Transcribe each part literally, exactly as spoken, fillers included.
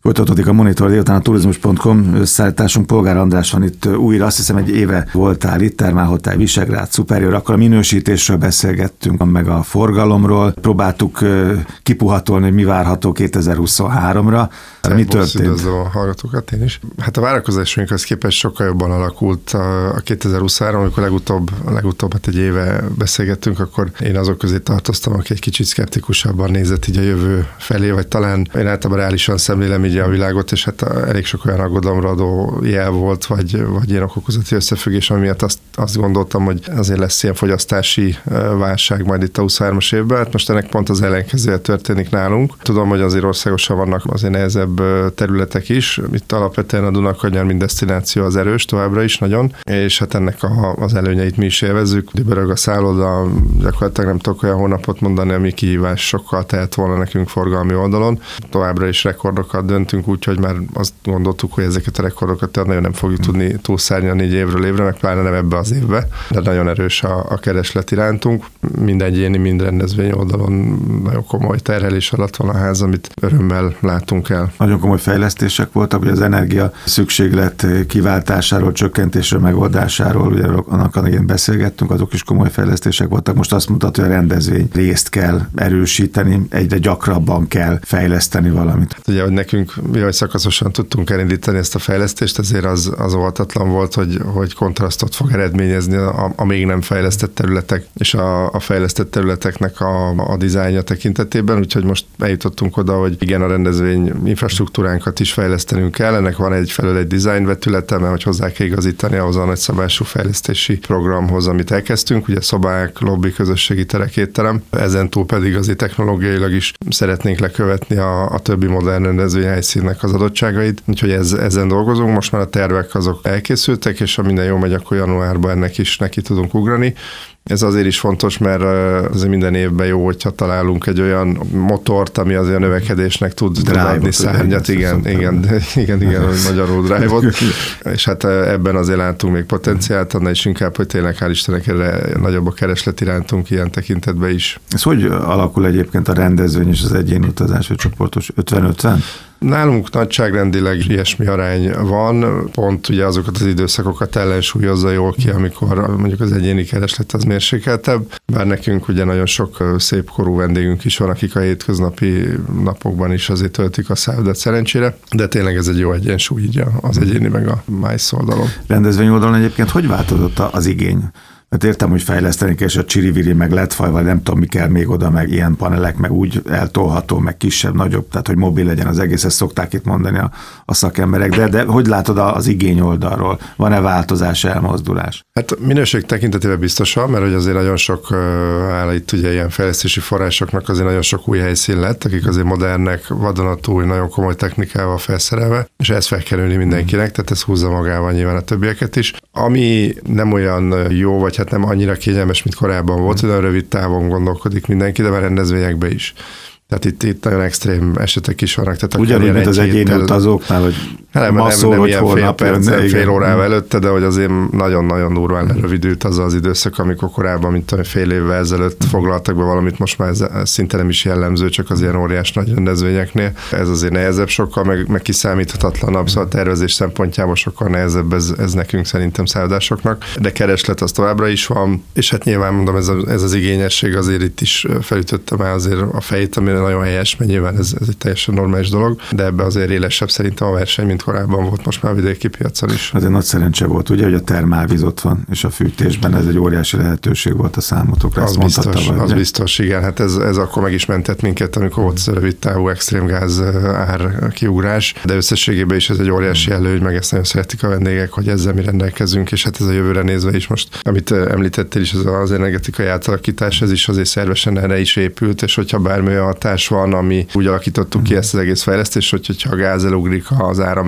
Folytatódik a Monitor délután a turizmus pont com összeállításunk. Polgár András van itt újra, azt hiszem egy éve voltál itt, Termálhotel Visegrád Superior, akkor a minősítésről beszélgettünk, meg a forgalomról, próbáltuk kipuhatolni, hogy mi várható kétezer-huszonháromra. Mi történt? Üdvözlöm a hallgatókat, én is. Hát a várakozásainkhoz képest sokkal jobban alakult a kétezer-huszonhárom, amikor legutóbb, legutóbb hát egy éve beszélgettünk, akkor én azok közé tartoztam, aki egy kicsit szkeptikusabban nézett így a jövő felé, vagy talán én általában reálisan szemlélem így a világot, és hát elég sok olyan aggodalomra adó jel volt, vagy, vagy ilyen okokozati összefüggés, ami miatt azt, azt gondoltam, hogy azért lesz ilyen fogyasztási válság majd itt a huszonhármas évben. Hát most ennek pont az ellenkezője történik nálunk. Tudom, hogy azért országosan vannak azért nehezebb területek is. Itt alapvetően a Dunakanyar mint desztináció az erős továbbra is nagyon, és hát ennek a, az előnyeit mi is élvezzük. Dübörög a szálloda, gyakorlatilag nem tudok olyan hónapot mondani, ami kihívás sokkal tehet volna nekünk forgalmi oldalon. Továbbra is rekordokat döntünk, úgyhogy már azt gondoltuk, hogy ezeket a rekordokat nagyon nem fogjuk tudni túlszárnyalni így évről évre, meg pláne nem ebbe az évbe, de nagyon erős a, a kereslet irántunk. Mind egyéni, mind rendezvény oldalon nagyon komoly terhelés alatt van a ház, amit örömmel látunk el. Nagyon komoly fejlesztések voltak, hogy az energia szükséglet kiváltásáról, csökkentésről, megoldásáról, ugye annak annak beszélgettünk, azok is komoly fejlesztések voltak. Most azt mutatja, hogy a rendezvény részt kell erősíteni, egyre gyakrabban kell fejleszteni valamit. Hát ugye, hogy nekünk, mi hogy szakaszosan tudtunk elindítani ezt a fejlesztést, ezért az, az óvatatlan volt, hogy, hogy kontrasztot fog eredményezni a, a még nem fejlesztett területek és a, a fejlesztett területeknek a, a dizájnja tekintetében, úgyhogy most eljutottunk oda, hogy igen, a rendezvény infrastruktúránkat is fejlesztenünk kell, ennek van egyfelől egy design vetülete, mert hogy hozzá kell igazítani ahhoz a nagyszabású fejlesztési programhoz, amit elkezdtünk, ugye szobák, lobby, közösségi terek, étterem. Ezen túl pedig azért technológiailag is szeretnénk lekövetni a, a többi modern rendezvényhelyszínnek az adottságait, úgyhogy ez, ezen dolgozunk, most már a tervek azok elkészültek, és ha minden jól megy, akkor januárban ennek is neki tudunk ugrani. Ez azért is fontos, mert azért minden évben jó, hogyha találunk egy olyan motort, ami azért a növekedésnek tud adni szárnyat. Igen, igen, igen, igen, hogy magyarul drive-ot. És hát ebben azért látunk még potenciált, annál is inkább, hogy tényleg hál' Istennek erre nagyobb a kereslet irántunk ilyen tekintetben is. Ez hogy alakul egyébként a rendezvény és az egyéni utazás, vagy csoportos ötven-ötven? Nálunk nagyságrendileg ilyesmi arány van, pont ugye azokat az időszakokat ellensúlyozza jól ki, amikor mondjuk az egyéni kereslet az mérsékeltebb, bár nekünk ugye nagyon sok szép korú vendégünk is van, akik a hétköznapi napokban is azért töltik a szállodát szerencsére, de tényleg ez egy jó egyensúly így az egyéni meg a MICE oldalon. Rendezvény oldalon egyébként hogy változott az igény? Hát értem, hogy fejleszteni kell, és a csiriviri, meg ledfaj, vagy nem tudom, mi kell még oda, meg ilyen panelek, meg úgy eltolható, meg kisebb, nagyobb, tehát hogy mobil legyen az egész, ezt szokták itt mondani a, a szakemberek, de, de hogy látod az igény oldalról? Van-e változás, elmozdulás? Hát minőség tekintetében biztosan, mert hogy azért nagyon sok áll itt ugye ilyen fejlesztési forrásoknak azért nagyon sok új helyszín lett, akik azért modernek, vadonatúj, nagyon komoly technikával felszerelve, és ezt fel kell ülni mindenkinek, tehát ez húzza magával nyilván a többieket is. Ami nem olyan jó, vagy hát nem annyira kényelmes, mint korábban volt, hogy olyan rövid távon gondolkodik mindenki, de már rendezvényekben is. Tehát itt, itt nagyon extrém esetek is vannak. Ugyanúgy, mint az egyéni utazóknál, hogy nem, nem, nem, nem ilyen fél perccel, fél órával előtte, de hogy azért nagyon-nagyon durván lerövidült az az időszak, amikor korábban, mint tudom, fél évvel ezelőtt foglaltak be valamit, most már ez szinte nem is jellemző, csak az ilyen óriás nagy rendezvényeknél. Ez azért nehezebb sokkal, meg, meg kiszámíthatatlanabb, szóval a tervezés szempontjából sokkal nehezebb ez, ez nekünk szerintem szállodásoknak, de kereslet az továbbra is van, és hát nyilván mondom, ez, a, ez az igényesség azért itt is felütötte már azért a fejét, amire nagyon helyes, mert nyilván ez, ez egy teljesen normális dolog, de ebbe azért élesebb szerintem a verseny, mint korábban volt most már a vidéki piacon is. Azért nagy szerencse volt, ugye, hogy a termálvíz ott van, és a fűtésben ez egy óriási lehetőség volt a számotokra. Az biztos, tavaly, az biztos, igen. Hát ez, ez akkor meg is mentett minket, amikor volt az a rövid távú extrémgáz ár kiugrás, de összességében is ez egy óriási előny, meg ezt nagyon szeretik a vendégek, hogy ezzel mi rendelkezünk, és hát ez a jövőre nézve is most, amit említettél is, az, az energetikai átalakítás, ez is azért szervesen erre is épült, és hogyha bármi hatás van, ami úgy alakítottuk ki ezt az egész fejlesztést, hogy hogyha a gáz elugrik az áram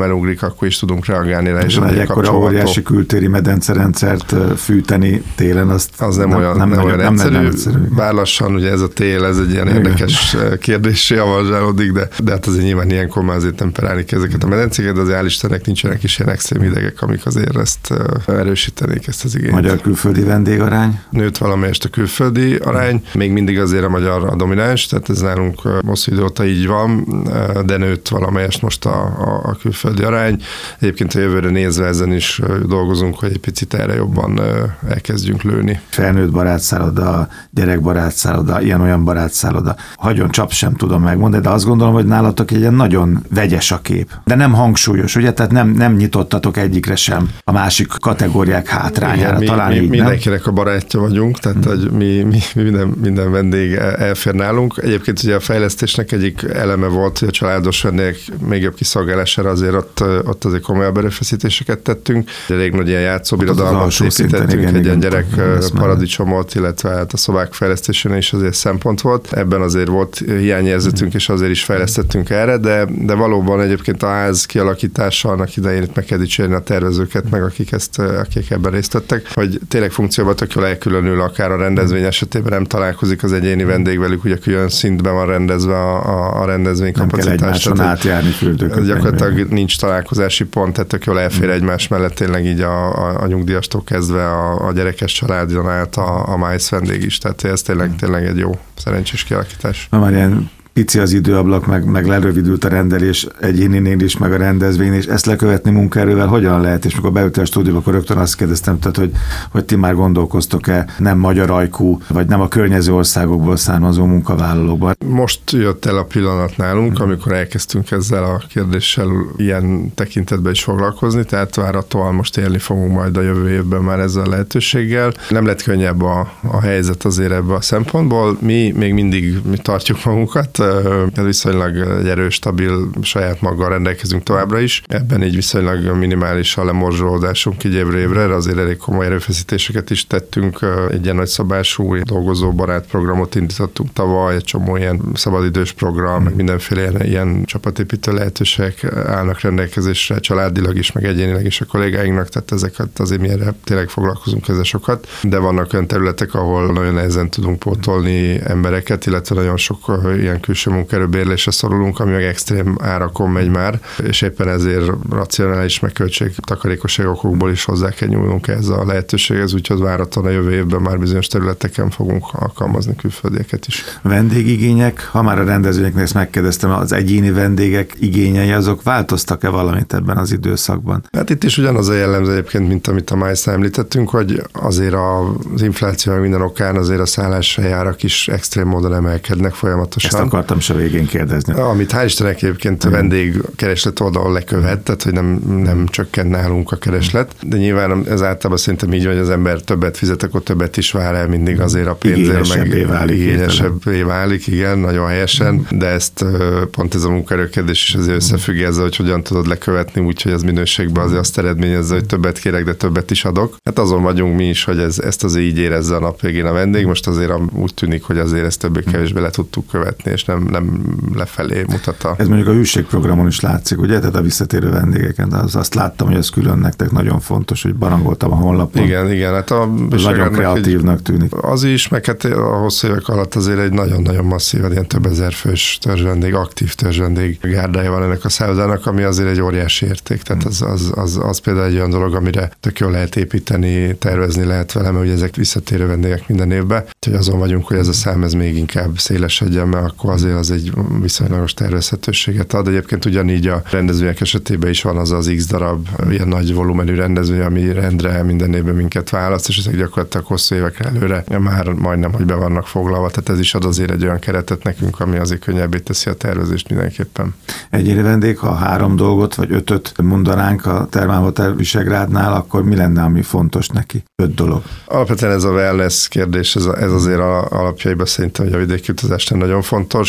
elugrik, akkor is tudunk reagálni rá. És egy ekkora óriási kültéri medencerendszert fűteni télen, azt az nem, nem olyan, nem, nem olyan nem egyszerű. Nem egyszerű. Bár lassan ugye ez a tél, ez egy ilyen igen. érdekes kérdéssé avanzsálódik, de, de hát azért nyilván ilyenkor már azért temperálni kell ezeket a medencéket, de azért hál' Istennek nincsenek is ilyen extrém idegek, amik azért ezt erősítenék, ezt az igényt. Magyar külföldi vendégarány? Nőtt valamelyest a külföldi arány, még mindig azért a magyar a domináns, tehát ez nálunk hosszú idő óta így van, de nőtt valamelyest most a, a, a külföldi arány. Egyébként a jövőre nézve ezen is dolgozunk, hogy egy picit erre jobban elkezdjünk lőni. Felnőtt barátszálloda, gyerekbarátszálloda, ilyen-olyan barátszálloda. Hagyjon csap sem tudom megmondani, de azt gondolom, hogy nálatok egy ilyen nagyon vegyes a kép. De nem hangsúlyos, ugye? Tehát nem, nem nyitottatok egyikre sem a másik kategóriák hátrányára. Mi, talán mi, így, mindenkinek nem? A barátja vagyunk, tehát hmm. hogy mi, mi, mi minden, minden vendég elfér nálunk. Egyébként ugye a fejlesztésnek egyik eleme volt, hogy a családos vendégek még jobb kiszolgálására azért ott, ott azért komolyabb erőfeszítéseket tettünk. Elég nagy ilyen játszóbirodalmat építettünk, igen, egy ilyen gyerek paradicsomot, illetve hát a szobák fejlesztésén is azért szempont volt. Ebben azért volt hiányérzetünk, és azért is fejlesztettünk erre, de, de valóban egyébként a ház kialakítása annak idején itt meg kell dicsérni a tervezőket, meg akik, ezt, akik ebben részt vettek, hogy tényleg funkcióban tök jól elkülönül, akár a rendezvény esetében nem találkozik az egyéni vendég velük, ugye külön szintben van rendezve a, a, a rendezvény kapacitás. Nem kell egymáson átjárni fürdőköpenyben. Gyakorlatilag nincs találkozási pont, tehát tök jól elfér egymás mellett tényleg így a, a, a nyugdíjastól kezdve a, a gyerekes családon át a, a májsz vendég is, tehát ez tényleg, tényleg egy jó, szerencsés kialakítás. Na már ilyen pici az időablak, meg, meg lerövidült a rendelés egyéninél is, meg a rendezvény, és ezt lekövetni munkaerővel hogyan lehet? És mikor beültél a stúdióba, akkor rögtön azt kérdeztem, tehát, hogy, hogy ti már gondolkoztok-e nem magyar ajkú, vagy nem a környező országokból származó munkavállalókban? Most jött el a pillanat nálunk, amikor elkezdtünk ezzel a kérdéssel ilyen tekintetben is foglalkozni, tehát várhatóan most élni fogunk majd a jövő évben már ezzel a lehetőséggel. Nem lett könnyebb a, a helyzet azért ebben a szempontból. Mi még mindig mi tartjuk magunkat, viszonylag egy erős, stabil saját maggal rendelkezünk továbbra is. Ebben így viszonylag minimális a lemorzsolódásunk így évre évre, azért elég komoly erőfeszítéseket is tettünk. Egy ilyen nagyszabású dolgozó barát programot indítottunk tavaly, egy csomó ilyen szabadidős program, meg mindenféle ilyen, ilyen csapatépítő lehetőségek állnak rendelkezésre, családilag is, meg egyénileg is a kollégáinknak, tehát ezeket azért mi erre tényleg foglalkozunk ezzel sokat, de vannak olyan területek, ahol nagyon nehezen tudunk pótolni embereket, illetve nagyon sok ilyen külső munkaerőbérlésre szorulunk, ami meg extrém árakon megy már, és éppen ezért racionális meg költségtakarékosság okokból is hozzá kell nyúlnunk ez a lehetőséghez, úgyhogy várhatóan a jövő évben már bizonyos területeken fogunk alkalmazni külföldieket is. A vendégigények, ha már a rendezvényeknél ezt megkérdeztem, az egyéni vendégek igényei, azok változtak-e valamit ebben az időszakban? Hát itt is ugyanaz a jellemző egyébként, mint amit a májszán említettünk, hogy azért az infláció minden okán azért a szálláshely árak is extrém módon emelkednek folyamatosan. Ezt akartam is a végén kérdezni. Amit hál' Istennek egyébként a vendégkereslet oldalon lekövet, tehát hogy nem, nem csökken nálunk a kereslet, de nyilván ez általában szerintem így, hogy az ember többet fizet, akkor többet is vár el mindig azért a pénzért, meg válik, igényesebbé válik, igen, nagyon helyesen, de ezt pont ez a munkaerőkérdés is azért összefügg ezzel, hogy hogyan tudod lekövetni, úgyhogy az minőségben azért azt eredményezze, hogy többet kérek, de többet is adok. Hát azon vagyunk mi is, hogy ez, ezt azért így érezze a nap végén a vendég, most azért úgy tűnik, hogy azért ezt többé-kevésbé le tudtuk követni, és nem, nem lefelé mutat a... Ez mondjuk a hűségprogramon is látszik, ugye? Tehát a visszatérő vendégeken. Az, azt láttam, hogy ez külön nektek nagyon fontos, hogy barangoltam a honlapon. Igen, igen. Hát a nagyon kreatívnak tűnik. Az is, meg hát a hosszú évek alatt azért egy nagyon-nagyon masszív, ilyen több ezer fős törzsvendég, aktív törzsvendég gárdája van ennek a szállodának, ami azért egy óriási érték. Tehát az, az, az, az például egy olyan dolog, amire tök jól lehet építeni, tervezni lehet vele, mert ugye ezek visszatérő vendégek minden évben. Úgyhogy azon vagyunk, hogy ez a szám ez még inkább szélesedjen, mert akkor azért az egy viszonylagos tervezhetőséget ad. Egyébként ugyanígy a rendezvények esetében is van az az X darab ilyen nagy volumenű rendezvény, ami rendre minden évben minket választ, és ezek gyakorlatilag hosszú évekre előre már majdnem, hogy be vannak foglalva. Tehát ez is ad azért egy olyan keretet nekünk, ami azért könnyebbé teszi a tervezést mindenképpen. Egyéni vendég, ha három dolgot vagy ötöt mondanánk a Thermal Hotel Visegrádnál, akkor mi lenne, ami fontos neki? Öt dolog. Alapvetően ez a wellness kérdés, ez, a, ez azért a, alapjaiban szerintem, hogy a vidéki utazásnál nagyon fontos.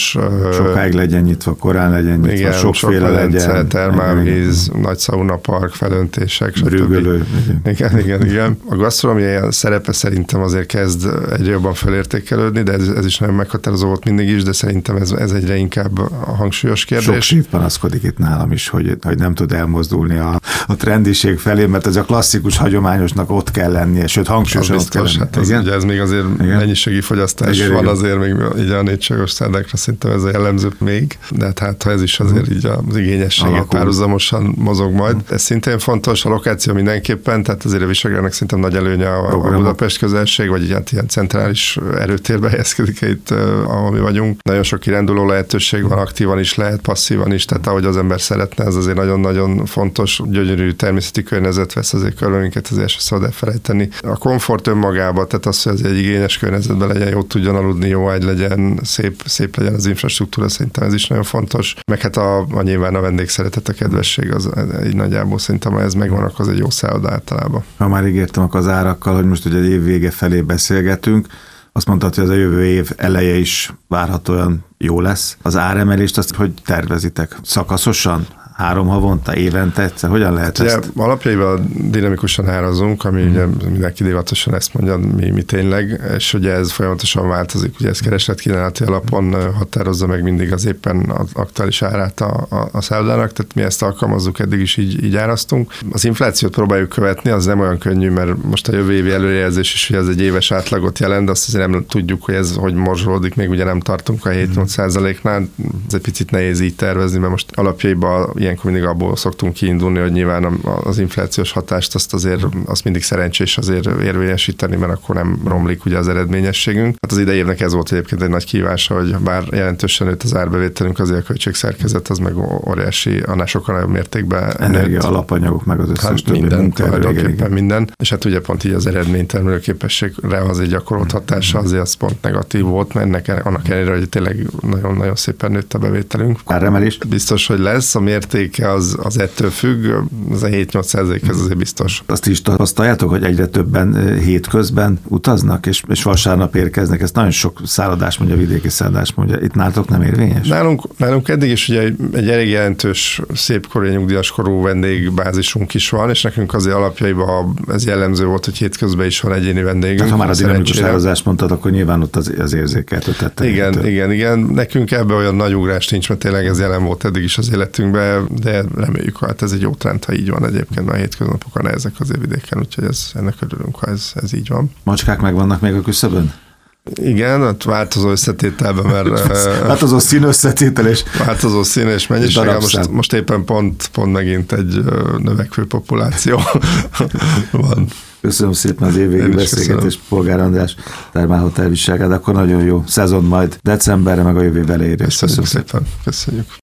fontos. Sokáig legyen nyitva, korán legyen nyitva, igen, sokféle legyen. Termálvíz, nagy szaunapark, felöntések, Brügölő. Igen, igen, igen. A gasztronómia szerepe szerintem azért kezd egyre jobban felértékelődni, de ez, ez is nagyon meghatározó volt mindig is, de szerintem ez, ez egyre inkább a hangsúlyos kérdés. Sok sív panaszkodik itt nálam is, hogy, hogy nem tud elmozdulni a, a trendiség felé, mert ez a klasszikus hagyományosnak ott kell lennie, sőt hangsúlyosan ott kell lennie. Hát az, ugye ez még azért igen? Mennyiségi fogyasztás igen, van igen. Azért még így a négyságos szárdákra szerintem ez a jellemző még, de hát ha ez is azért így az igényességet párhuzamosan mozog majd. Ez szintén fontos, a lokáció mindenképpen, tehát azért a Visegrádnak szerintem nagy előnye a, a Budapest közelség, vagy ilyen, ilyen centrális erőtérbe helyezkedik itt, ahol mi vagyunk. Nagyon sok kiránduló lehetőség van, aktívan is lehet, passzívan is, tehát ahogy az ember szeretne, ez azért nagyon-nagyon fontos, gyönyörű természeti környezet vesz azért körül minket, azért se szabad elfelejteni. A komfort önmagában, tehát az, hogy az egy igényes környezetben legyen, jó tudjon aludni, jó ágy legyen, szép, szép legyen az infrastruktúra, szerintem ez is nagyon fontos. Meg hát a, a nyilván a vendégszeretet, a kedvesség, az így nagyjából szerintem, ha ez megvan, akkor az egy jó szálloda általában. Ha már ígértem akkor az árakkal, hogy most ugye év vége felé beszélgetünk, azt mondtad, hogy az a jövő év eleje is várhatóan jó lesz. Az áremelést azt hogy tervezitek? Szakaszosan? Három havonta, évente egyszer? Hogyan lehet ugye, ezt? Alapjaiban dinamikusan árazunk, ami mm. ugye mindenki divatosan ezt mondja, mi, mi tényleg, és ugye ez folyamatosan változik. Ugye ez kereslet-kínálati alapon határozza meg mindig az éppen az aktuális árát a, a, a szállodának, tehát mi ezt alkalmazzuk, eddig is így, így áraztunk. Az inflációt próbáljuk követni, az nem olyan könnyű, mert most a jövő évi előrejelzés is, hogy ez egy éves átlagot jelent, de azt azért nem tudjuk, hogy ez hogy morzsolódik, még ugye nem tartunk a hét-nyolc százaléknál. Ez egy picit nehéz így tervezni, mert most alapjaiban ilyenkor mindig abból szoktunk kiindulni, hogy nyilván az inflációs hatást azt azért azt mindig szerencsés azért érvényesíteni, mert akkor nem romlik ugye az eredményességünk. Hát az idei évnek ez volt egyébként egy nagy kívása, hogy bár jelentősen nőtt az árbevételünk, azért a költségszerkezet az meg óriási, annál sokkal nagyobb mértékben energia, alapanyagok, meg az összes hát többi minden, tulajdonképpen minden. És hát ugye pont így az eredménytermelő képességre az egy gyakorolt hatása, azért az pont negatív volt, mert ennek annak ellenére, hogy tényleg nagyon-nagyon szépen nőtt a bevételünk. Áremelés? Biztos, hogy lesz, a mértéke az, az ettől függ, az a hét-nyolc százalék, ez azért biztos. Azt is tapasztaljátok, hogy egyre többen hétközben utaznak, és, és vasárnap érkeznek, ezt nagyon sok szállodás mondja, vidéki szállodás mondja, itt nálatok nem érvényes? Nálunk, nálunk eddig is ugye egy, egy elég jelentős, szépkorú, nyugdíjas korú vendégbázisunk is van, és nekünk azért alapjaiban ez jellemző volt, hogy hétközben is van egyéni vendégünk. Tehát ha már a dinamikus árazást mondtad, akkor nyilván ott az, az érzékeltetett. Igen, igen, igen, igen. Nekünk ebben olyan nagy ugrás nincs, mert tényleg ez jelen volt eddig is az életünkben, de reméljük, hát ez egy jó trend, ha így van egyébként, mert hétköznapokon nehezek azért vidéken, úgyhogy ez, ennek örülünk, ha ez, ez így van. Macskák megvannak még a küszöbön? Igen, hát változó összetételben, mert... változó szín összetétel és... Változó szín és mennyiség. Most, most éppen pont, pont megint egy növekvő populáció van. Köszönöm szépen az évvégi beszélgetés, Polgár András, Thermal Hotel Visegrádon, akkor nagyon jó szezon majd decemberre, meg a jövő elejére. Köszönjük, Köszönjük szépen. Köszönjük.